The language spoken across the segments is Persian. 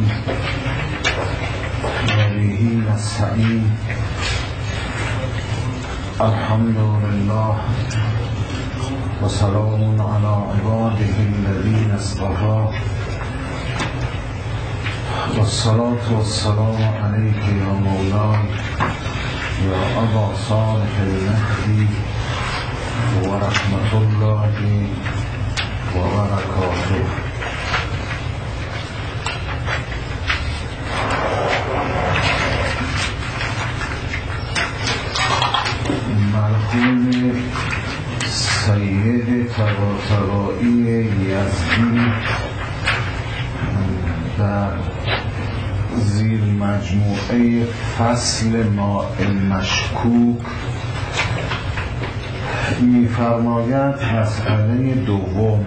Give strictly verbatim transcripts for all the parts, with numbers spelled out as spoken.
وبه نستعين. الحمد لله وسلام على عباده الذين اصطفى، والصلاة والسلام عليك يا مولاي يا أبا صالح المهدي ورحمة الله وبركاته. مرحوم سید طباطبایی یزدی در زیر مجموعه فصل ماء مشکوک می‌فرماید مسئله دوم: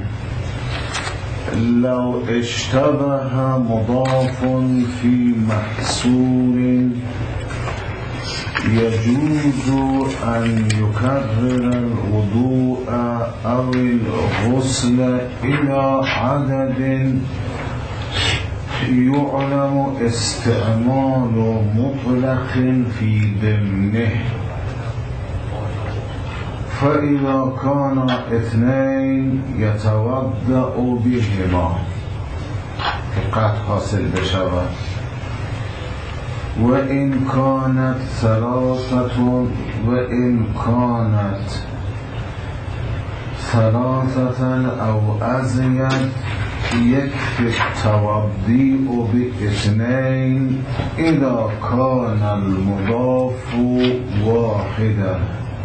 لو اشتبه مضاف فی محصور يجوز أن يكرر الوضوء أو الغسل إلى عدد يعلم استعمال مطلق في ضمنه، فإذا كان اثنين يتوضأ بهما قد حاصل بشود، وإن كانت ثلاثة وإن كانت ثلاثة أو أزيد يكفي التوضيء باثنين إذا كان المضاف واحدا،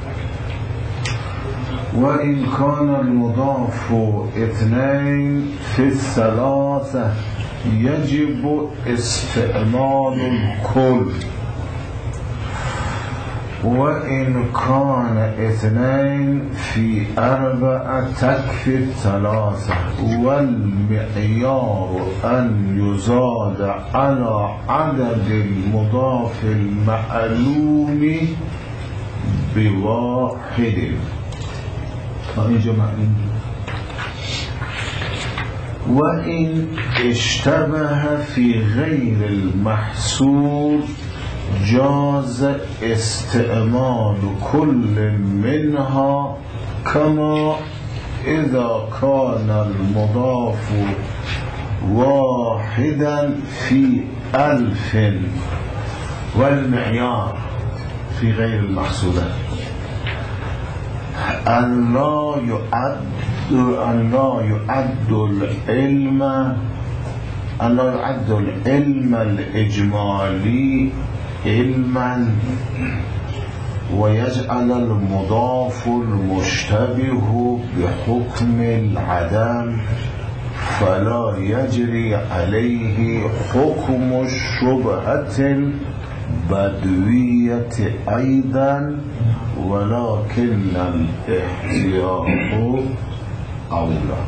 وإن كان المضاف اثنين في الثلاثة يجب استعمال الكل، وإن كان اثنين في أربعة تكفي الثلاثة، والمعيار أن يزاد على عدد المضاف المعلوم بواحد. وإن اشتبه في غير المحصور جاز استعمال كل منها، كما إذا كان المضاف واحدا في ألف، والمعيار في غير المحصور أن لا يعد أن لا يعد العلم أن لا يعد العلم الإجمالي علما، ويجعل المضاف المشتبه بحكم العدم، فلا يجري عليه حكم الشبهة البدوية أيضا، ولكن الاحتياط أولى.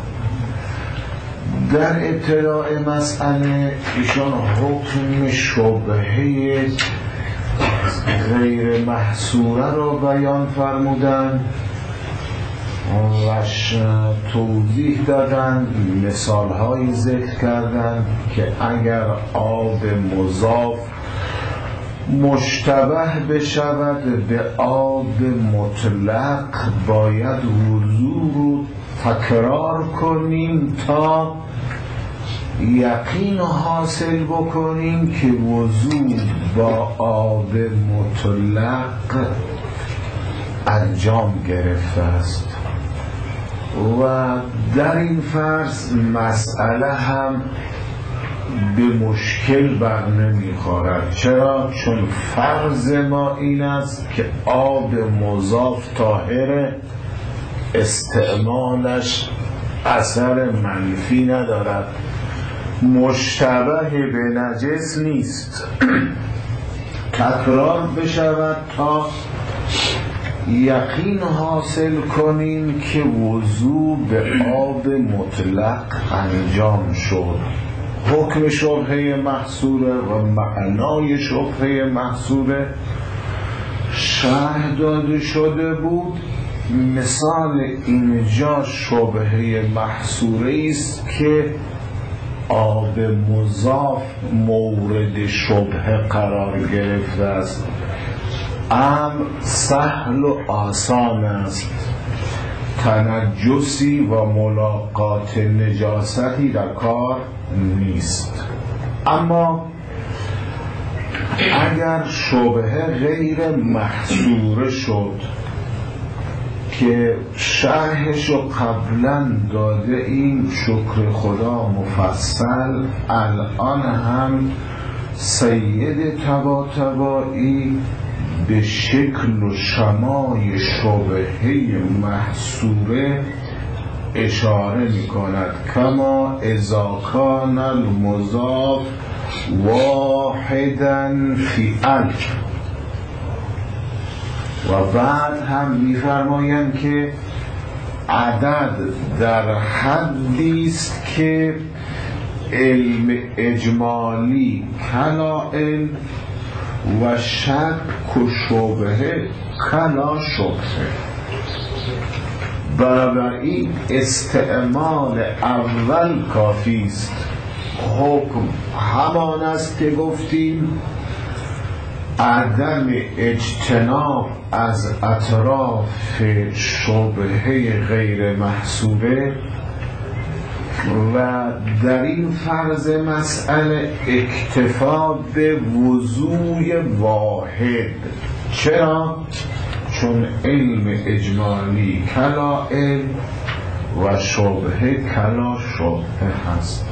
در ابتداء مسئله ایشان حکم شبهه غیر محصوره را بیان فرمودن و توضیح دادن، مثال هایی ذکر کردن که اگر آب مضاف مشتبه بشود به آب مطلق باید وضو رو تکرار کنیم تا یقین حاصل بکنیم که وضو با آب مطلق انجام گرفته است. و در این فرض مسئله هم به مشکل بر نمیخورد. چرا؟ چون فرض ما این است که آب مضاف طاهر، استعمالش اثر منفی ندارد، مشتبه به نجس نیست. تکرار بشود تا یقین حاصل کنیم که وضو به آب مطلق انجام شد. حکم شبهه محصوره و معنای شبهه محصوره شرح داده شده بود. مثال اینجا شبهه محصوره است که آب مضاف مورد شبهه قرار گرفته است. امر سهل و آسان است، تنجسی و ملاقات نجاستی در کار نیست. اما اگر شبهه غیر محصوره شد که شرحشو قبلا داده این شکر خدا مفصل، الان هم سید طباطبایی به شکل و شمای شبهه محصوره اشاره می کند. کما اذا کان المضاف واحدا فی الف. و بعد هم می فرمایند که عدد در حدی است که علم اجمالی کلا علم و شک و شبهه کلا شبهه. بنابراین استعمال اول کافی است. حکم همان است که گفتیم عدم اجتناب از اطراف شبهه غیر محسوبه، و در این فرض مسئله اکتفا به وضوع واحد. چرا؟ چون علم اجمالی کلا علم و شبهه کلا شبهه هست.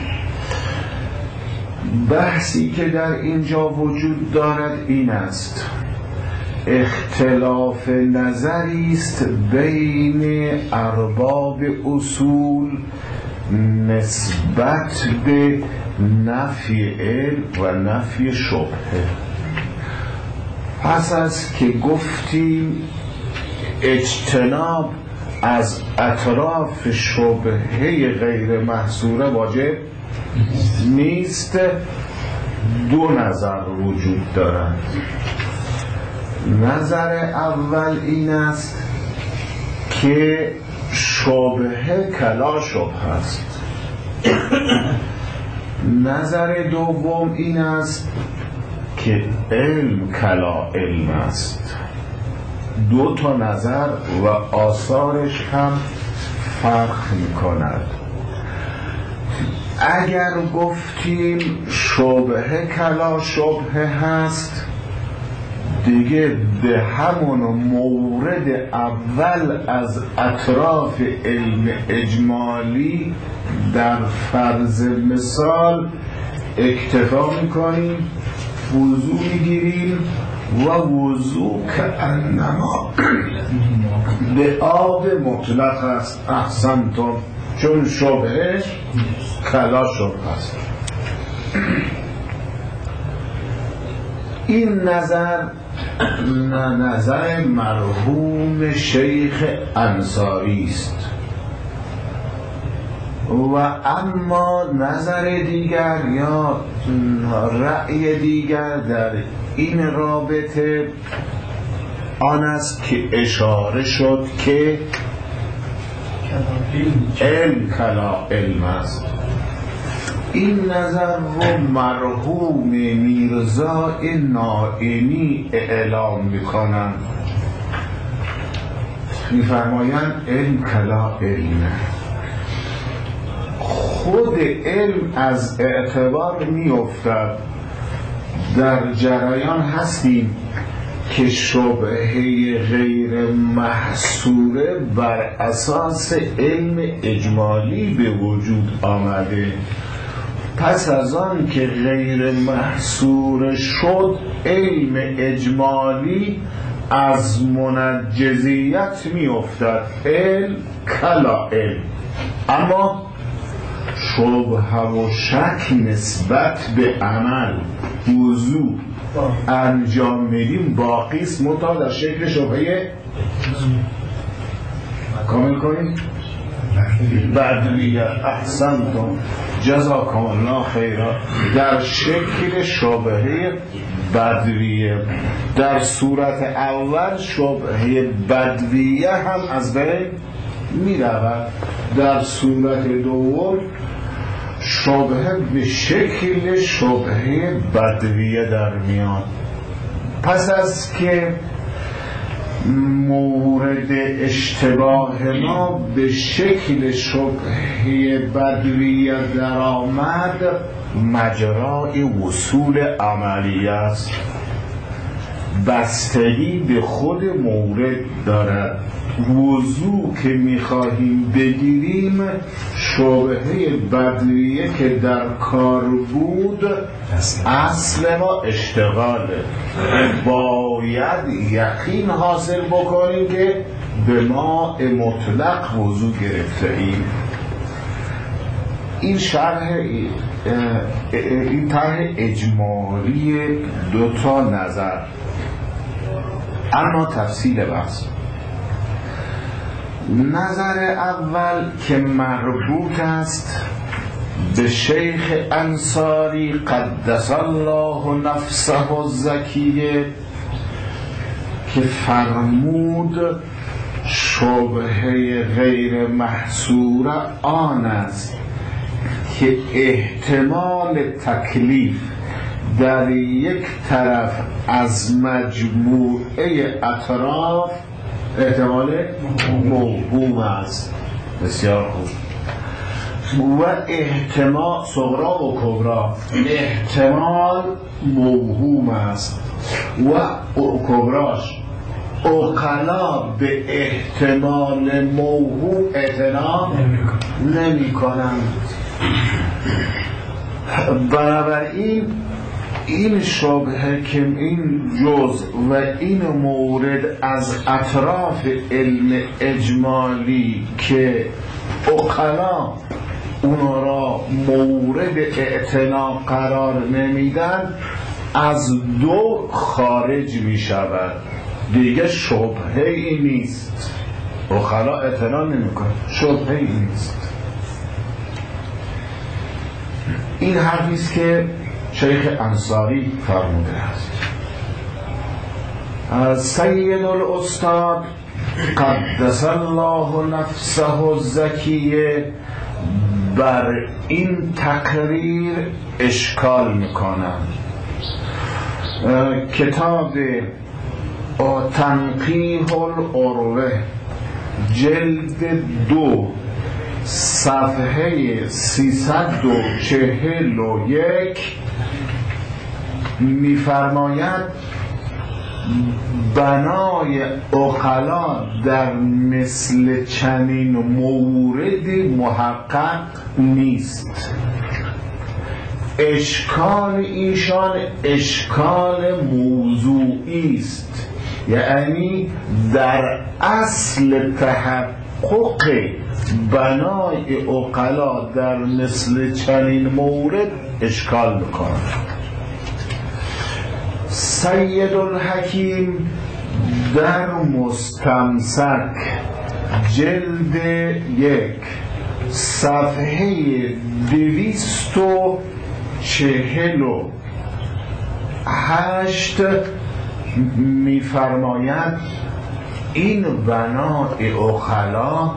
بحثی که در اینجا وجود دارد این است: اختلاف نظری است بین ارباب اصول نسبت به نفی علم و نفی شبهه. پس از که گفتیم اجتناب از اطراف شبهه غیر محصوره واجب نیست، دو نظر وجود دارند. نظر اول این است که شبهه کلا شبهه است. نظر دوم این است که علم کلا علم است. دو تا نظر و آثارش هم فرق می کند. اگر گفتیم شبهه کلا شبهه هست، دیگه به همون مورد اول از اطراف علم اجمالی در فرض مثال اکتفا میکنیم، وضوع میگیریم و وضوع که انما به آب مطلق است. احسنتم، چون شبهه کلا شبهه است. این نظر نظر مرحوم شیخ انصاری است. و اما نظر دیگر یا رأی دیگر در این رابطه آن است که اشاره شد که علم کلا علم است. این نظر رو مرحوم میرزا نائینی اعلام میکنند، میفرمایند علم کلا علمه. خود علم از اعتبار میافتد. در جریان هستیم که شبهه غیر محصوره بر اساس علم اجمالی به وجود آمده. پس از آن که غیر محصور شد، علم اجمالی از منجزیت می افتد. علم کلا علم. اما شبهه و شک نسبت به عمل وضوع انجام میدیم باقی است، متا در شکل شبهه کامل کنیم بدویه. احسنتم، جزاکم الله خیرا. در شکل شبهه بدویه. در صورت اول شبهه بدویه هم از بین می رود. در صورت دوم شبهه به شکل شبهه بدویه در میاد. پس از که مورد اشتباه ما به شکل شبهه بدویه در آمد، مجرای وصول عملی است، بستگی به خود مورد دارد. وضوع که میخواهیم بگیریم، شبهه بدویه که در کار بود اصل ما اشتغاله، باید یقین حاصل بکنیم که به ماء مطلق وضوع گرفته ایم. این شرح این طرح اجمالی دو تا نظر، اما تفصیل بحث. نظر اول که مربوط است به شیخ انصاری قدس الله نفسه الزکیه که فرمود شبهه غیر محصور آن است که احتمال تکلیف در یک طرف از مجموعه اطراف احتمال موهوم است. بسیار خوب. و احتمال صغرا و کبرا، احتمال موهوم است و کبراش عقلا به احتمال موهوم اعتنا نمی کنند. بنابراین این شبهه که این جزء و این مورد از اطراف علم اجمالی که عقلا اون را مورد اعتنا قرار نمیدن، از دو خارج می شود، دیگه شبهه ای نیست. عقلا اعتنا نمی کنه، شبهه ای نیست. این حرفیست که شیخ انصاری فرموده است. از سید الاستاد قدس الله نفسه الزکیه بر این تقریر اشکال میکنند. کتاب تنقیح العروه جلد دو صفحه سیصد و چهل و یک می‌فرماید بنای عقلا در مثل چنین موردی محقق نیست. اشکال ایشان اشکال موضوعی است، یعنی در اصل تحقق بنای عقلا در مثل چنین مورد اشکال میکنند. سید الحکیم در مستمسک جلد یک صفحه دویست و چهل و هشت میفرماید این بنای عقلا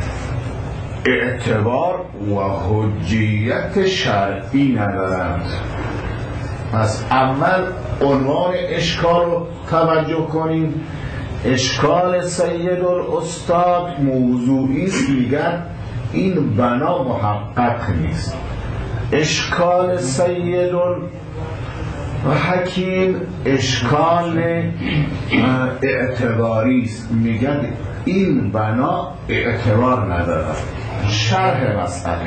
اعتبار و حجیت شرعی ندارند. پس اول عنوان اشکال رو توجه کنیم. اشکال سید الاستاد موضوعی است، میگن این بنا محقق نیست. اشکال سید الحکیم اشکال اعتباری است، میگن این بنا اعتبار ندارد. شرح مسئله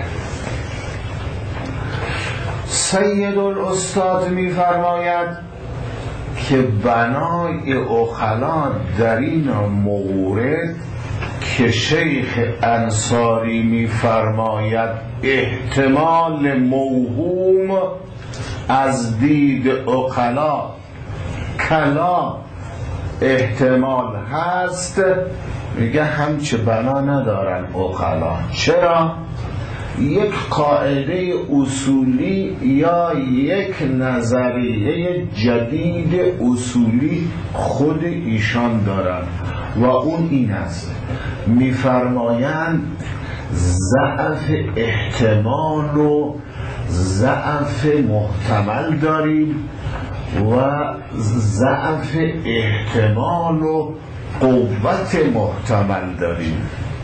سید الاستاد میفرماید که بنای عقلا در این مورد که شیخ انصاری میفرماید احتمال موهوم از دید عقلا کلا احتمال هست، میگه همچه بنا ندارن عقلا. چرا؟ یک قاعده اصولی یا یک نظریه جدید اصولی خود ایشان دارند و اون این است، میفرمایند ضعف احتمال و ضعف محتمل داریم و ضعف احتمال و قوت محتمل داریم.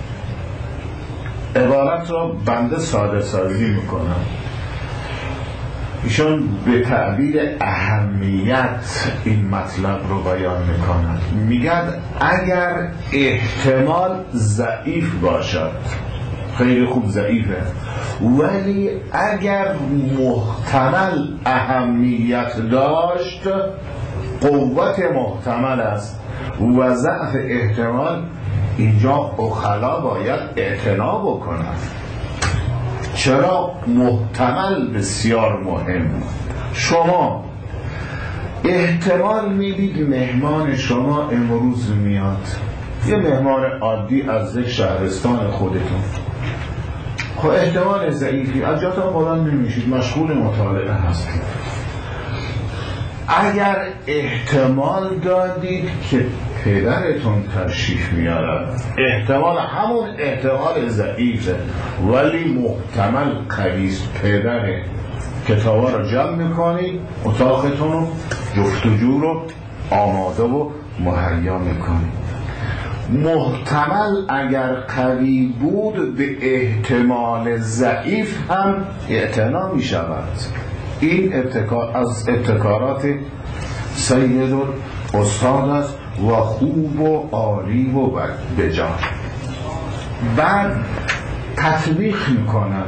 عبارت را بنده ساده سازی میکنم. ایشان به تعبیر اهمیت این مطلب رو بیان میکنن. میگن اگر احتمال ضعیف باشد، خیلی خوب ضعیفه، ولی اگر محتمل اهمیت داشت، قوت محتمل است و ضعف احتمال، اینجا عقلا باید اعتنا بکنند. چرا؟ محتمل بسیار مهم. شما احتمال میدید مهمان شما امروز میاد، یه مهمان عادی از یک شهرستان خودتون، خب احتمال ضعیفی، از جاتون بلند نمیشید، مشغول مطالعه هستید. اگر احتمال دادید که پدرتون تشریف میارد، احتمال همون احتمال ضعیفه ولی محتمل قویست، پدره، کتابا رو جمع میکنید، اتاقتون رو جفتجو رو آماده و مهیا میکنید. محتمل اگر قوی بود به احتمال ضعیف هم اعتنا می شود. این ابتکار از ابتکارات سید استاد است و خوب و عالی و بجان. بعد تطبیق میکنن،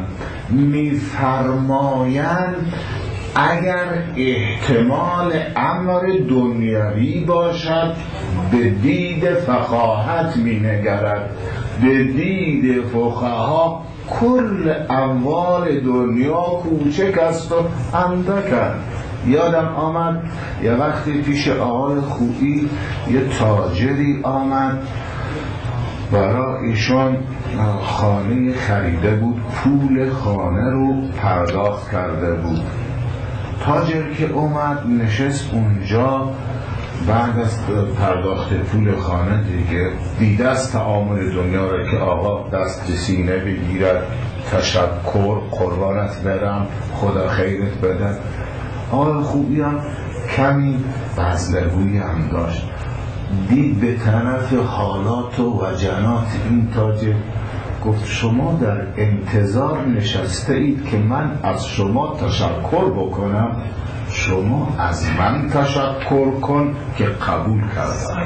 میفرمایند اگر احتمال امر دنیوی باشد به دید فقاهت می نگرد، به دید فقها کل اموال دنیا کوچک است و اندک است. یادم آمد یه وقتی پیش آقای خویی یه تاجری آمد، برای ایشان خانه خریده بود، پول خانه رو پرداخت کرده بود. تاجر که اومد نشست اونجا، بعد از پرداخت پول خانه دیگه دیده از تعامل دنیا رو که آقا دست به سینه بگیرد، تشکر، قربانت برم، خدا خیرت بده. آقای خوبی هم کمی بزلگویی هم داشت، دید به طرف حالات و وجنات این تاجر، گفت شما در انتظار نشسته اید که من از شما تشکر بکنم، شما از من تشکر کن که قبول کردم.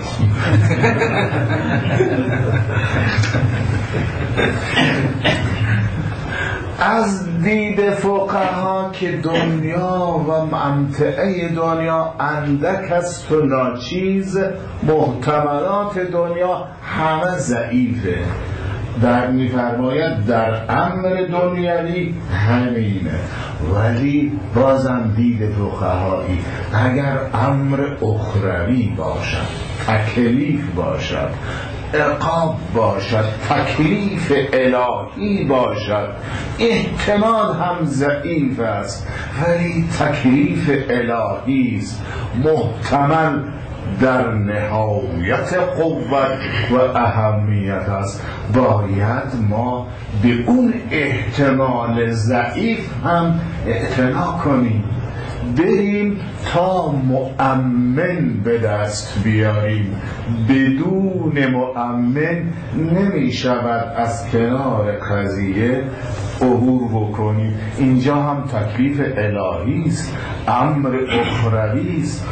از دید فقها که دنیا و ممتعه دنیا اندک است و ناچیز، محتملات دنیا همه ضعیفه. در میفرماید در امر دنیوی همینه، ولی بازم دید فقهایی اگر امر اخروی باشد، تکلیف باشد، عقاب باشد، تکلیف الهی باشد، احتمال هم ضعیف است ولی تکلیف الهی است، محتمل در نهایت قوت و اهمیت است، باید ما به اون احتمال ضعیف هم اعتنا کنیم، بریم تا مؤمن به دست بیاریم. بدون مؤمن نمی شود از کنار قضیه عبور بکنیم. اینجا هم تکلیف الهی است، امر اخروی است،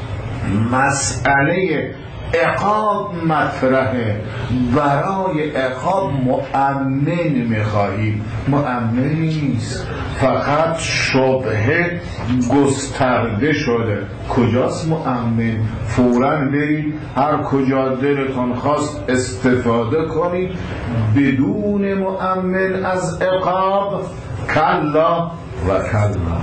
مسئله عقاب مطرحه، برای عقاب مؤمن میخواهیم، مؤمن نیست، فقط شبهه گسترده شده. کجاست مؤمن؟ فوراً برید هر کجا دلتون خواست استفاده کنید، بدون مؤمن از عقاب کلا و کلا.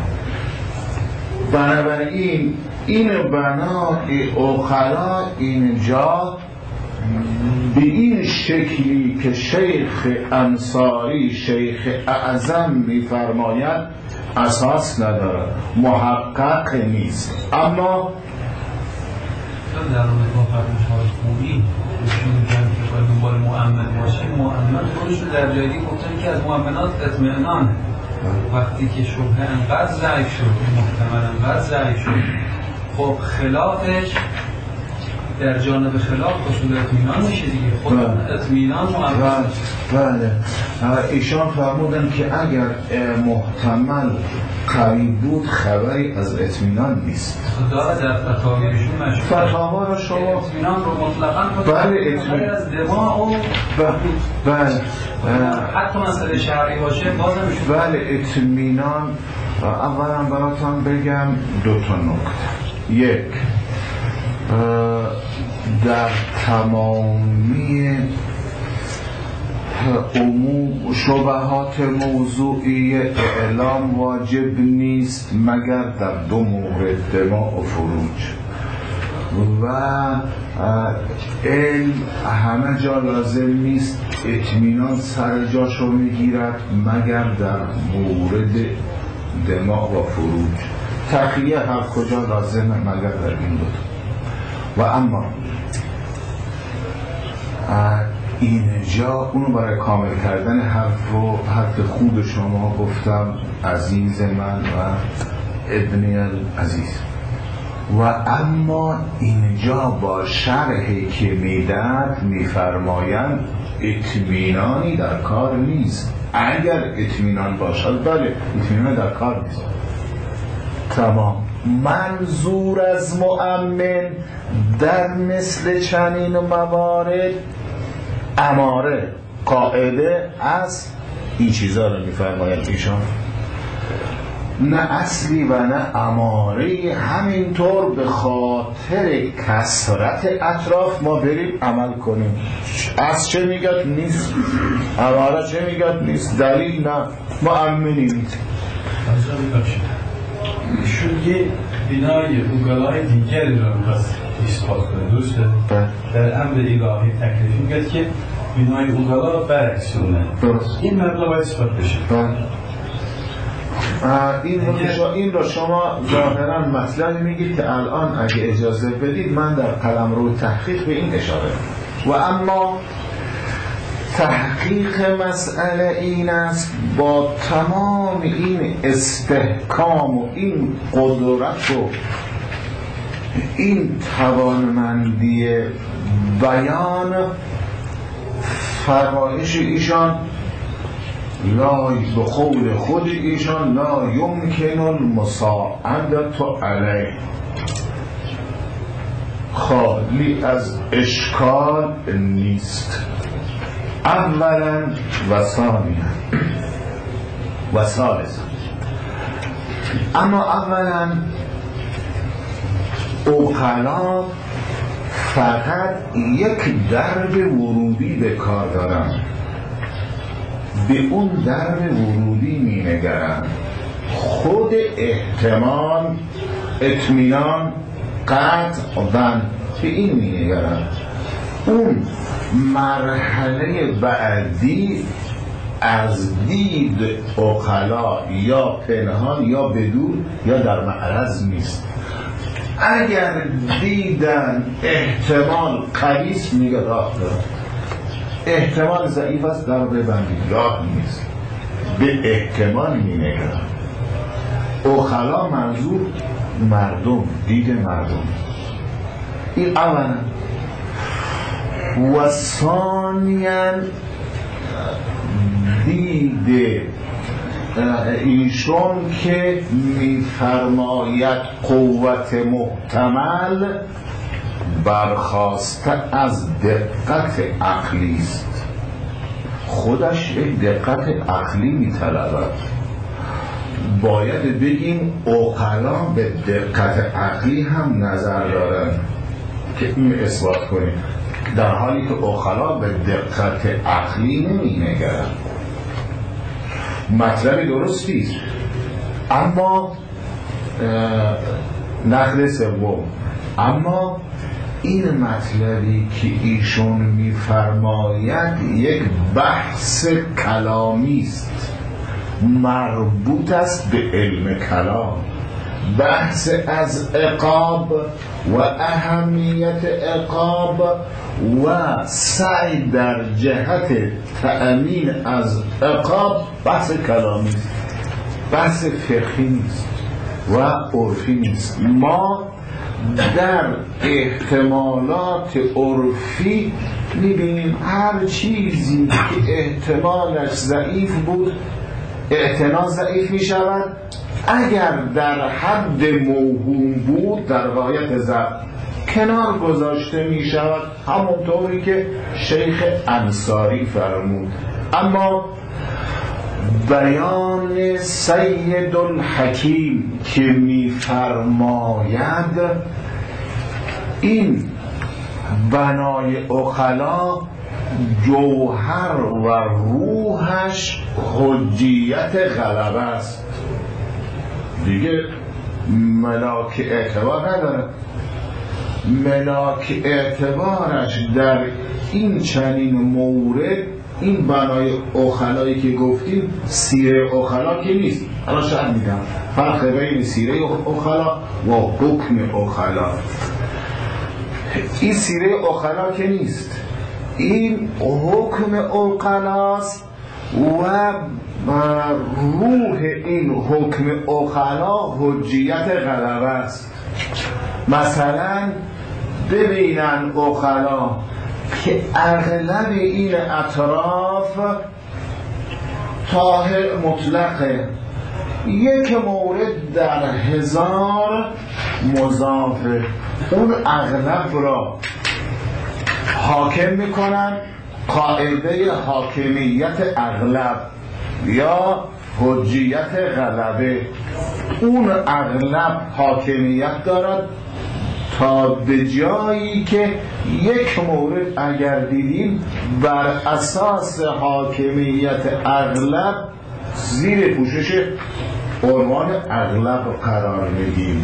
بنابراین این بنای اخلا اینجا به این شکلی که شیخ انصاری، شیخ اعظم میفرماید اساس نداره، محقق نیست. اما در مورد ما فرمایش‌های خوبی ایشون میگن که باید دنبال مؤمن باشیم. مؤمن خودشون در جایی گفتن که از مؤمنات اطمینان، وقتی که شبهه انقدر ضعیف شد، محتمل انقدر ضعیف شد، خب خلافش در جانب خلاف اصول اطمینان میشه دیگه. خود اطمینان معرض. بله. ایشان فرمودن که اگر محتمل قریب بود خبری از اطمینان نیست. داره در فتاویشون مشهور. فتاوا را شما اطمینان رو مطلقاً بله اطمینان از دماغ و بله حتی مسئله شرعی باشه بازم میشه. بله اطمینان. اولا براتون بگم دو تا نکته. یک، در تمامی عموم شبهات موضوعی اعلام واجب نیست مگر در دو مورد، دماء و فروج. و علم همه جا لازم نیست اطمینان سر جاشو میگیرد مگر در مورد دماء و فروج. تقیه هر کجا لازمه مگر در این دو. و اما اینجا اونو برای کامل کردن حرف رو حرف خود شما گفتم عزیز من و ابن العزیز. و اما اینجا با شرحی که میدن میفرمایند اطمینانی در کار نیست. اگر اطمینان باشد بله اطمینان در کار نیست. تمام. منظور از مؤمن در مثل چنین موارد اماره قاعده از این چیزا رو میفرماید ایشان، نه اصلی و نه اماره. همینطور به خاطر کثرت اطراف ما بریم عمل کنیم. از چه میگد نیست، اماره چه میگد نیست، دلیل نه، مؤمنی نیست. ایشون یه بنای اوگلای دیگری رو میخواست اثبات کنه، درسته؟ در امر الهی تکلیف میگه که بنای اوگلا برعکسونه. این مطلب باید اثبات بشه. این رو این رو شما ظاهرا مطلب میگید که الان اگه اجازه بدید من در قلمرو تحقیق به این اشاره. و اما تحقیق مسئله این است با تمام این استحکام و این قدرت و این توانمندی بیان فرمایش ایشان، لا به قول خود ایشان لا یمکن المساعدت علیه، خالی از اشکال نیست. اولا و ثانیا و ثالثا. اما اولا عقلا فقط یک درب ورودی به کار دارن، به اون درب ورودی می نگرن. خود احتمال، اطمینان، قطع و به این می نگرن. اون مرحله بعدی از دید عقلا یا پنهان یا بدون یا در معرض نیست. اگر دیدن احتمال قریص میگه راه دارد، احتمال ضعیف است در ببندی، راه نیست، به احتمال می نگرن. عقلا منظور مردم، دید مردم. این اولا. و ثانیاً دید ایشون که میفرماید قوت محتمل برخاسته از دقت عقلی است. خودش یک دقت عقلی میطلبد. باید بگیم عقلا به دقت عقلی هم نظر دارن که این اثبات کنیم، در حالی که عقلا به دقت عقلی نمی نگرن. مطلب درستی است، اما نقل سوم، اما این مطلبی که ایشون میفرماید یک بحث کلامی است، مربوط است به علم کلام، بحث از عقاب و اهمیت عقاب و سعی در جهت تأمین از عقاب، بحث کلامی است. بحث فقهی نیست و عرفی نیست. ما در احتمالات عرفی میبینیم هر چیزی که احتمالش ضعیف بود اعتنا ضعیف میشود، اگر در حد موهوم بود در غایت ضعف کنار گذاشته میشود، همونطوری که شیخ انصاری فرمود. اما بیان سید الحکیم که میفرماید این بنای عقلا جوهر و روحش حجیت غلبه است، دیگه ملاک اعتبار نداره. ملاک اعتبارش در این چنین مورد این بنای عقلایی که گفتیم سیره عقلا که نیست. الان شاید میگم فرق بین سیره عقلا و حکم عقلا. این سیره عقلا که نیست، این حکم عقلاست و روح این حکم عقلا حجیت غلبه است. مثلا ببینن عقلا که اغلب این اطراف طاهر مطلقه، یک مورد در هزار مضافه، اون اغلب را حاکم میکنن قاعده حاکمیت اغلب یا حجیت غلبه. اون اغلب حاکمیت دارد تا به جایی که یک مورد اگر دیدیم بر اساس حاکمیت اغلب زیر پوشش عنوان اغلب قرار میدیم.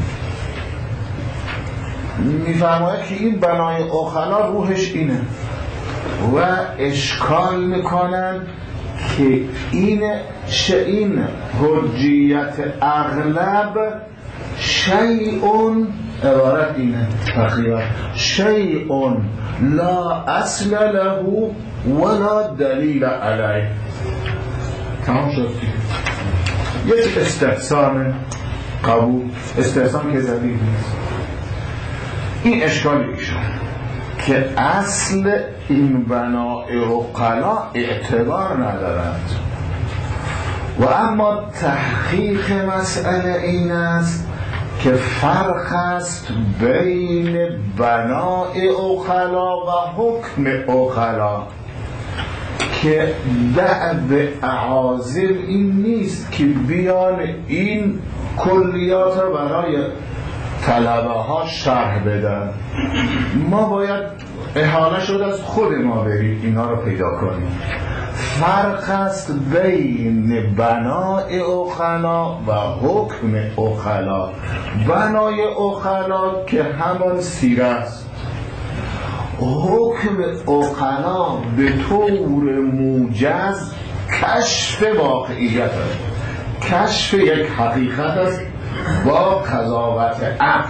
میفرماید که این بنای عقلا روحش اینه و اشکال میکنن که این این حجیت اغلب شیئون، عبارت اینه تقریبا شیئون لا اصل له ولا دلیل علیه. تمام شد. یک استحسان قبول، استحسان که دلیل نیست. این اشکال ایشون که اصل این بنای عقلا اعتبار ندارد و اما تحقیق مسئله این است که فرق است بین بنای عقلا و حکم عقلا، که دعب اعاظم این نیست که بیان این کلیات را برای طلبه ها شرح بدن. ما باید احاله شد از خود ما بریم اینا رو پیدا کنیم. فرق است بین بنای عقلا و حکم عقلا. بنای عقلا که همان سیره است، حکم عقلا به طور موجز کشف واقعیت است، کشف یک حقیقت است با قضاوت عقل.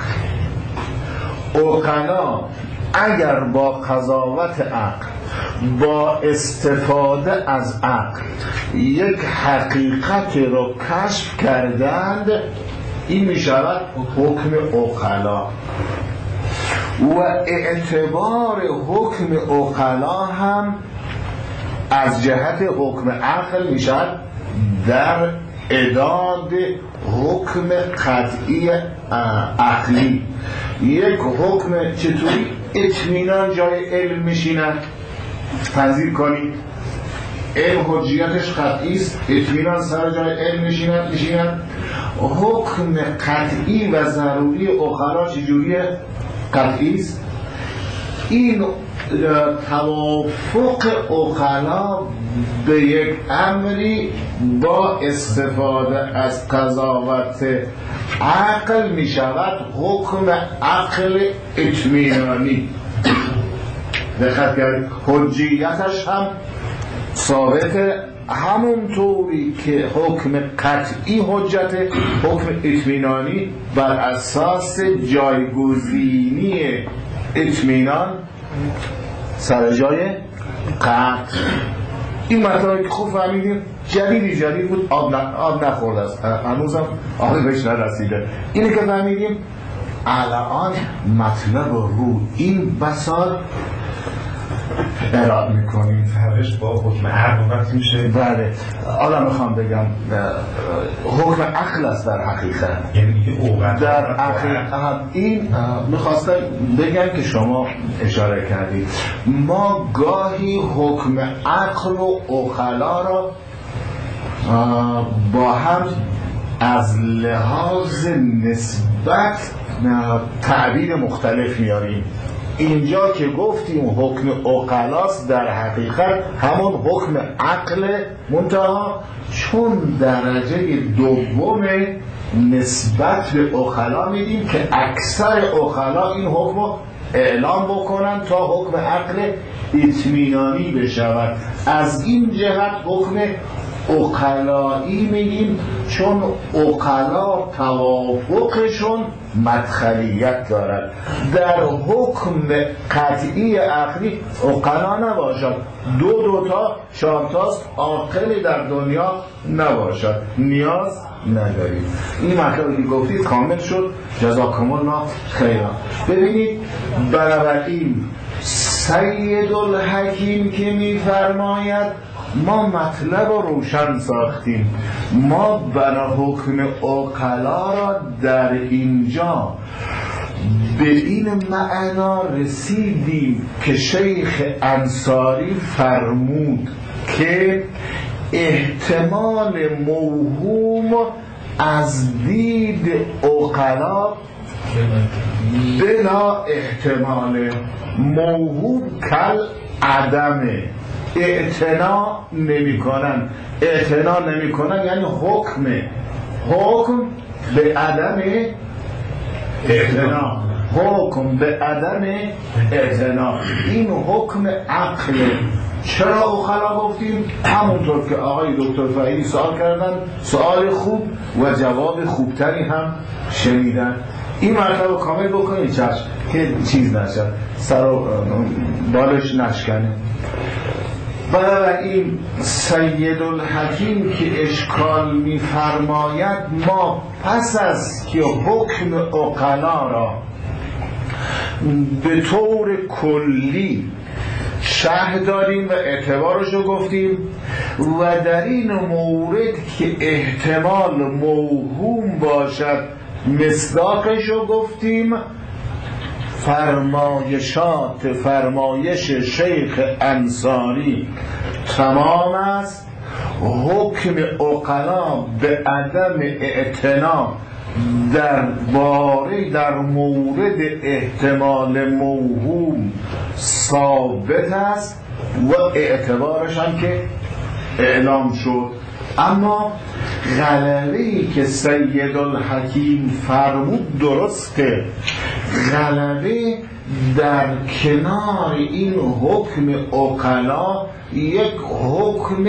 عقلا اگر با قضاوت عقل، با استفاده از عقل یک حقیقت رو کشف کردند، این می شود حکم عقلا. و اعتبار حکم عقلا هم از جهت حکم عقل می شود در اعداد حکم قطعی عقلی. یک حکم چطوری اطمینان جای علم میشیند؟ پذیر کنید علم حجیتش قطعی است، اطمینان سر جای علم میشیند میشیند حکم قطعی و ضروری عقلا چجوریه؟ قطعی است. این توافق عقلا به یک امری با استفاده از قضاوت عقل می شود حکم عقل اطمینانی. دقت کردید حجیتش هم ثابت، همونطوری که حکم قطعی حجت، حکم اطمینانی بر اساس جایگزینی اطمینان سر جای قطع. این مطلبی که خوب فهمیدیم جدیدی جدید بود، آب, ن... آب نخورده است، هنوزم آب بهش نرسیده. اینی که فهمیدیم الان مطلب رو این بساط ارائه میکنیم فرش با حکم عقل وقت میشه. بله حالا میخوام بگم حکم عقل است در حقیقت، یعنی که اوقات در حقیقت این میخواستم بگم که شما اشاره کردید ما گاهی حکم عقل و عقلا را با هم از لحاظ نسبت تعبیر مختلف میاریم. اینجا که گفتیم حکم عقلاست در حقیقت همون حکم عقل، منتها چون درجه دوم نسبت به عقلا میدیم که اکثر عقلا این حکم رو اعلام بکنن تا حکم عقل اطمینانی بشود. از این جهت حکم عقلایی میگیم چون عقلا توافقشون مدخلیت دارد. در حکم قطعی عقلی عقلا نباشد، دو دوتا چهارتاست، عاقلی در دنیا نباشد، نیاز ندارید. این مطلبی که گفتید کامل شد، جزاکم الله خیرا. ببینید بنابراین سید الحکیم که میفرماید ما مطلب رو روشن ساختیم، ما بنا حکم عقلا را در اینجا به این معنا رسیدیم که شیخ انصاری فرمود که احتمال موهوم از دید عقلا بلا احتمال موهوم کل عدمه، اعتنا نمی کنن. اعتنا نمی کنن یعنی حکم حکم به عدم اعتنا، حکم به عدم اعتنا. این حکم عقل. چرا عقلا گفتیم؟ همونطور که آقای دکتر فهیمی سوال کردن، سوال خوب و جواب خوبتری هم شنیدن. این مرتبه کامل بکنید چشم که چیز نشد، سر و بالش نشکنه. بنابراین سید الحکیم که اشکال می‌فرماید ما پس از که حکم عقلا را به طور کلی شرح داریم و اعتبارش رو گفتیم و در این مورد که احتمال موهوم باشد مصداقش رو گفتیم، فرمایشات فرمایش شیخ انصاری تمام است. حکم عقلا به عدم اعتنا در باره در مورد احتمال موهوم ثابت است و اعتبارش هم که اعلام شد. اما غلبه‌ای که سید الحکیم فرمود درسته، غلبه در کنار این حکم عقلا یک حکم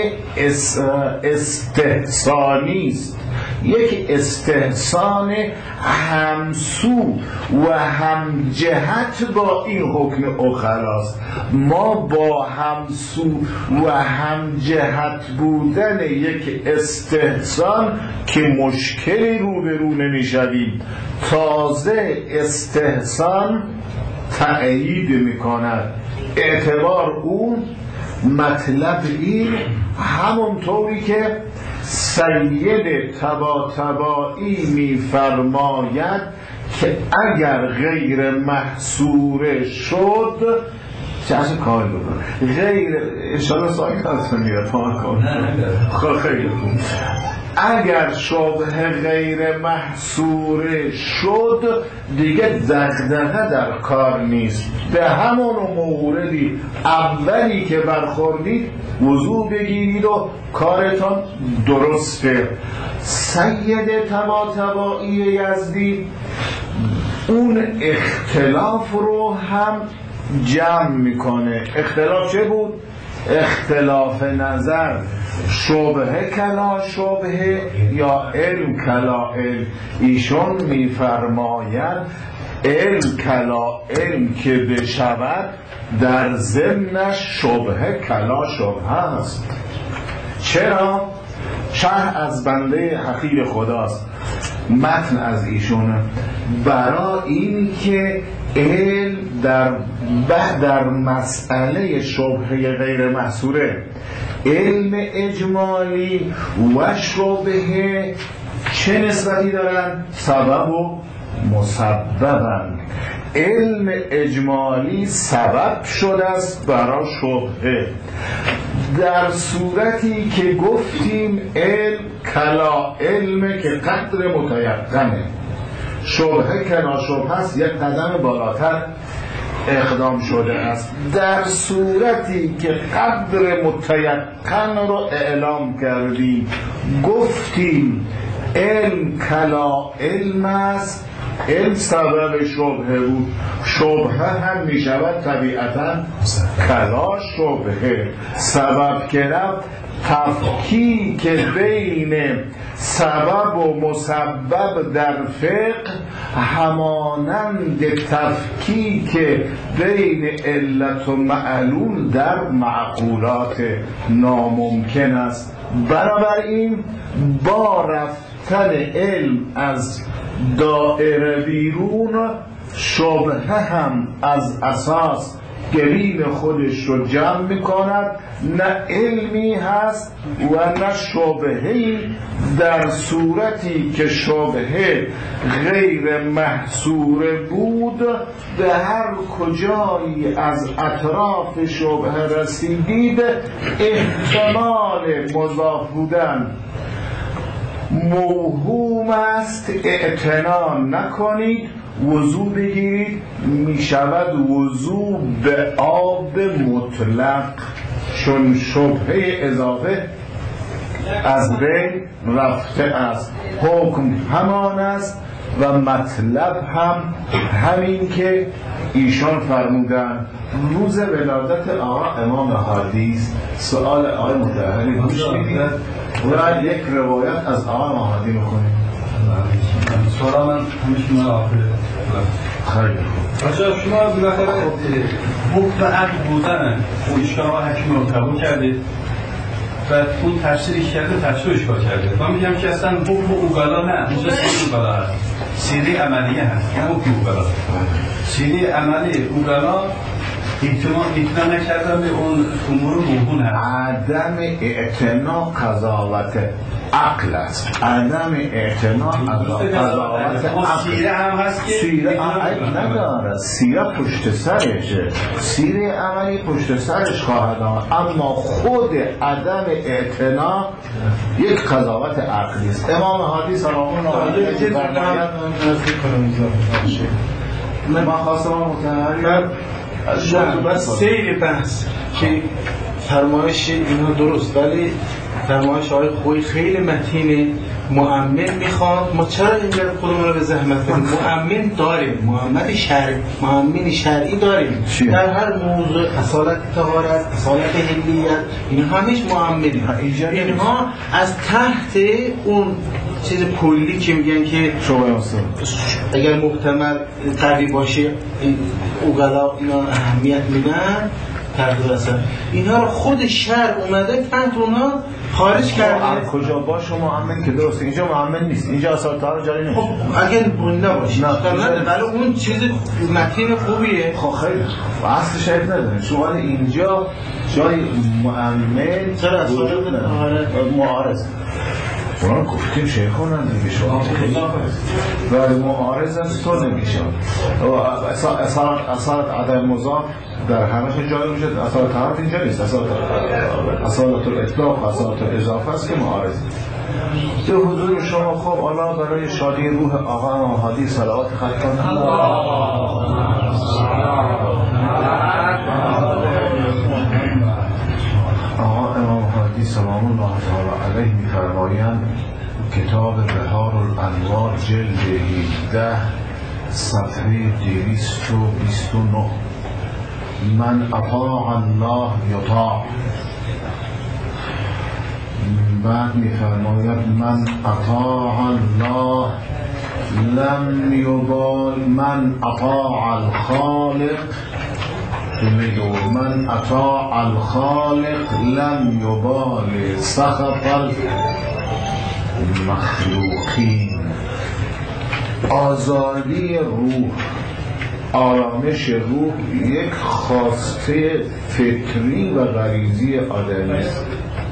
استحسانی است، یک استحسان همسو و همجهت با این حکم عقلا است. ما با همسو و همجهت بودن یک استحسان که مشکلی روبرو نمی‌شویم، تازه استحسان تأیید می‌کند. اعتبار اون مطلب این همونطوری که سید طباطبایی می‌فرماید که اگر غیر محصوره شد چه کار بکنه غیر انشاءالله سایت هست میاد خب خیلی خوب. اگر شبه غیر محصوره شد دیگه دغدغه در کار نیست، به همون موردی اولی که برخوردید وضو بگیرید و کارتان درسته. سید طباطبایی یزدی اون اختلاف رو هم جمع میکنه. اختلاف چه بود؟ اختلاف نظر، شبهه کلا شبهه یا علم کلا علم. ایشون میفرماید علم کلا علم که بشود در ضمنش شبهه کلا شبهه است. چرا؟ شرح از بنده حقیر خداست، متن از ایشونه. برای این که علم در در مسئله شبهه غیر محصوره، علم اجمالی و شبهه چه نسبتی دارن؟ سبب و مسببن. علم اجمالی سبب شده است برای شبهه، در صورتی که گفتیم علم کلا علم که قدر متیقنه، شبهه که ناشبهه است یک قدم بالاتر اقدام شده است. در صورتی که قدر متیقن رو اعلام کردیم، گفتیم علم کلا علم است، علم سبب شبهه بود، شبهه هم می شود طبیعتا کلا شبهه. سبب که رفت تفکیک بین سبب و مسبب در فقه همانند تفکیک بین علت و معلول در معقولات ناممکن است. بنابراین با رفتن علم از دائره بیرون، شبهه هم از اساس گرین خودش رو جمع میکند، نه علمی هست و نه شبهه‌ای، در صورتی که شبهه غیر محصور بود به هر کجایی از اطراف شبهه رسیدید احتمال مضاف بودن موهوم است، اعتنا نکنید، وضو بگیرید، می شود وضو به آب مطلق، چون شبهه اضافه از بین رفته است، حکم همان است و مطلب هم همین که ایشان فرمودن. روز ولادت آقا امام هادی است. سؤال آقای مطهری گوش میدید و یک روایت از آقا امام هادی میکنید. سوال من همیشه من آخره خیلی خوب. بچه شما بالاخره حکم عقل بودن اون اشکال آقا حکیم رو قبول کردید و اون تفسیرش کرده، تفسیر اشکال کرده. من میگم که اصلا حکم اوگالا نه، اونجا سیره اوگالا هست، سیره عملیه هست، حکم اوگالا. سیره عملی اوگالا احتمال اعتنا نکردن به اون امور موهون هست. عدم اعتنا قضاوت عقل است، عدم اعتنا قضاوت عقل. سیره هم هست که سیره عقل نداره، سیره پشت سرشه، سیره عملی پشت سرش خواهد آمد، اما خود عدم اعتنا یک قضاوت عقلی است. امام هادی سلام الله علیه فرمایند، من خواستم متحری بس سیر بحث که فرمایش اینا درست، ولی فرمایش های خوی خیلی متینه. مؤمن میخواد، ما چرا اینجا خودمون رو به زحمت بدیم؟ مؤمن داریم، مؤمن شرعی، مؤمن شرعی داریم در هر موضوع، اصالت طهارت، اصالت حلیت، اینها همیش مؤمنیم. اینها از تحت اون چیز کلی که میگن که اگر محتمل قوی باشه اوغلا اینا اهمیت میدن، تقدیر اصلا اینها رو خود شرع اومده تحت اونا خارج کرده. از کجا باشه مؤمن که درسته، اینجا مؤمن نیست، اینجا اصالت طهارت جاری نمیشه. خب اگر اون نباشه ولی اون چیز متین خوبیه. خب خیلی اصل شاید نداره، چون اینجا جای مؤمن چرا اصالت معارض اونا گفتیم شیخون هم دیگه شما ولی معارض از تو نمیشه. اصالت عدم مضاف در همه جای وجود، اصالت طهارت اینجا نیست، اصالت الاطلاق، اصالت اضافه است که معارض. به حضور شما خب الله برای شادی روح آقا امام هادی صلوات خط کنم. آقا امام هادی سلام الله تعالی علیه می‌فرمایند کتاب بهار الانوار جلد هجده صفحه دویست و بیست و نه، من اطاع الله یطاع. بعد می‌فرماید من اطاع الله لم یبال، من اطاع الخالق من اطاع الخالق لم یبال سخط المخلوقین. آزادی روح، آرامش روح یک خواسته فطری و غریزی آدمی است.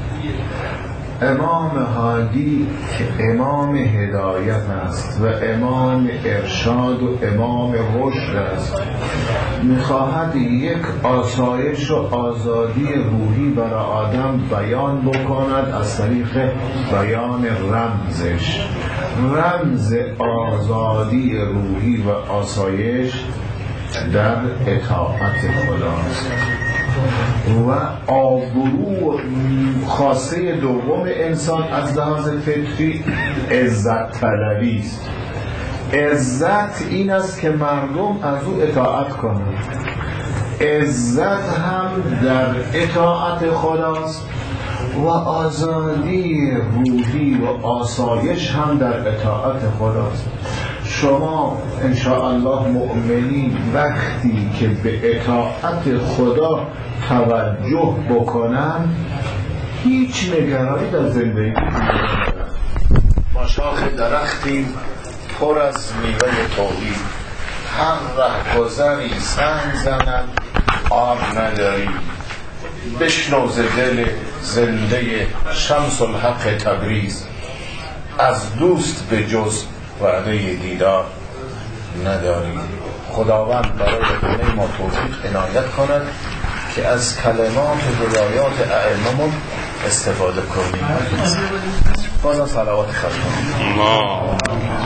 امام هادی که امام هدایت است و امام ارشاد و امام رشد است، میخواهد یک آسایش و آزادی روحی برای آدم بیان بکند از طریق بیان رمزش. رمز آزادی روحی و آسایش در اطاعت خداست. و آبرو خواسته دوم انسان از لحاظ فطری عزت طلبی است. عزت این است که مردم از او اطاعت کنند. عزت هم در اطاعت خداست و آزادی روحی و آسایش هم در اطاعت خداست. شما انشاءالله مؤمنین وقتی که به اطاعت خدا توجه بکنن هیچ نگرانی در زندگی ندارن. ما شاخ درختیم پر از میوه توحید، هم رهگذری سنگ زنن آب نداری. بشنو ز دل زنده شمس الحق تبریز، از دوست به جز وعده دیدار نداری. خداوند برای همه ما توفیق عنایت کند که از کلمات هدایات ائمه‌مون استفاده کنیم. باز صلوات خاتم